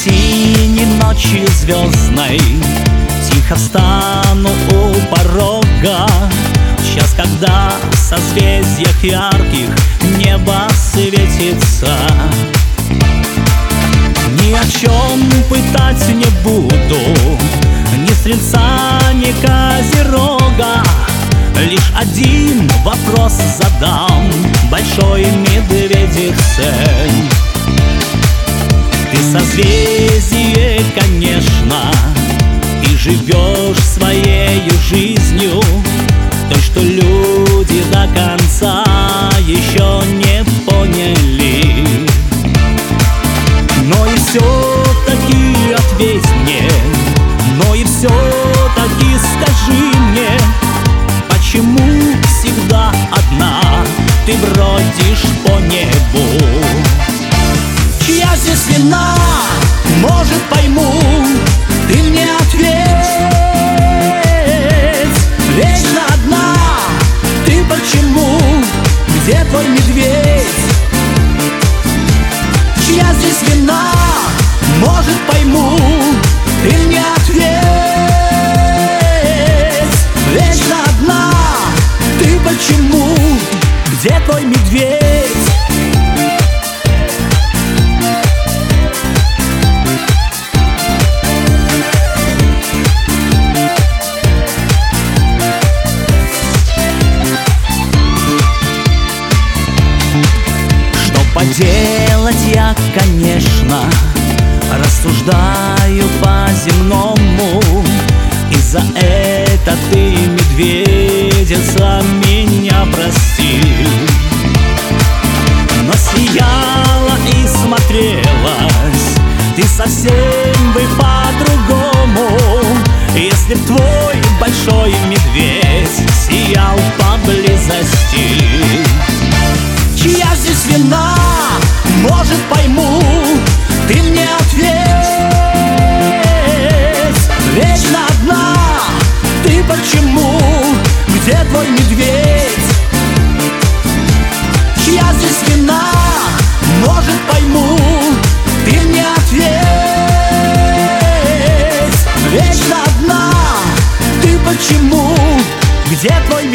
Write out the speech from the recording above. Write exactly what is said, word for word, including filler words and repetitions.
синей ночью звездной тихо встану у порога. Час, когда в созвездиях ярких небо светится. Ни о чем пытать не буду, ни стрельца, ни козерога. Лишь один вопрос задам большой медведице. Ты созвездие, конечно, и живешь своей жизнью, той, что люди до конца еще не поняли. Но и все-таки ответь мне, но и все-таки скажи мне, почему всегда одна ты бродишь по небу? Чья здесь вина, может, пойму, ты мне ответь. Вечно одна ты почему? Где твой медведь? Чья здесь вина, может, пойму, ты мне ответь. Вечно одна ты почему? Где твой медведь? Поделать я, конечно, рассуждаю по-земному, и за это ты, медведица, меня прости. Но сияла и смотрелась ты совсем бы по-другому, если б твой большой медведь сиял поблизости. Чья здесь вина, может, пойму, ты мне ответь. Вечно одна ты почему? Где твой медведь? Чья здесь вина, может, пойму, ты мне ответь. Вечно одна ты почему? Где твой медведь?